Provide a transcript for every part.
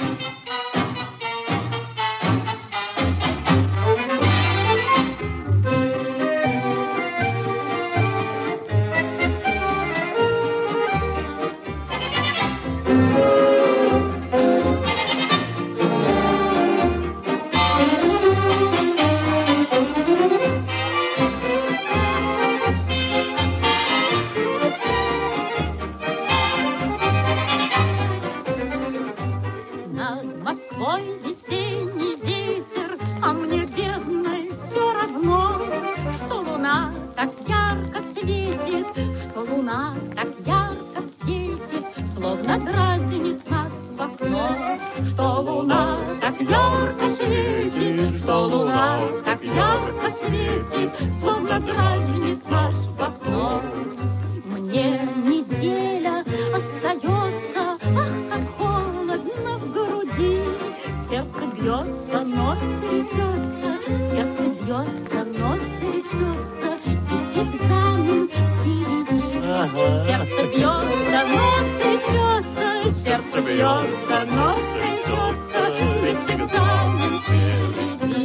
Над Москвой весенний ветер, а мне, бедной, все равно, что луна так ярко светит, что луна так ярко светит, словно дразнит нас в окно. Что луна так ярко светит, что луна так ярко светит, словно дразнит нас в окно. Мне неделя остается, ах, как холодно в груди. Сердце бьется, нос трясется, сердце бьется, нос трясется, ведь экзамен впереди. Сердце бьется, нос трясется, сердце бьется, нос трясется, ведь экзамен впереди.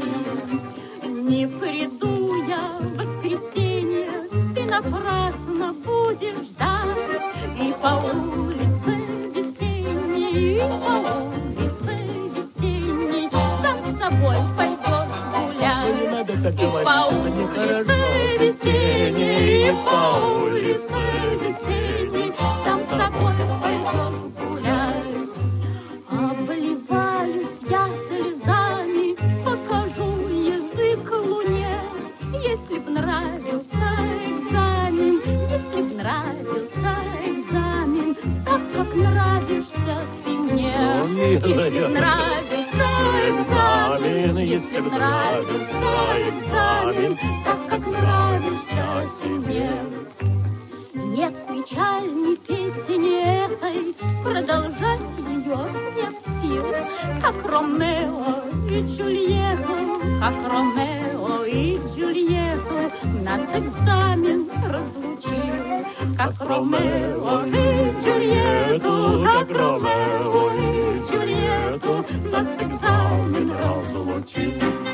Не приду я в воскресенье, ты напрасно будешь ждать, и по улице весенней, и по улице весенней сам с собой пойдешь гулять. И по улице весенней, и по улице весенней сам с собой пойдешь гулять. Обливаюсь я слезами, покажу язык луне. Если б нравился экзамен, если б нравился экзамен, так как нравишься ты мне. Если б нравился экзамен, если б нравился экзамен, так как нравишься ты мне. Нет печальной песни этой, продолжать ее нет сил, как Ромео и Джульетту, как Ромео и Джульетту нас экзамен разлучил. Как Ромео и Джульетту, как Ромео и Джульетту нас экзамен разлучил.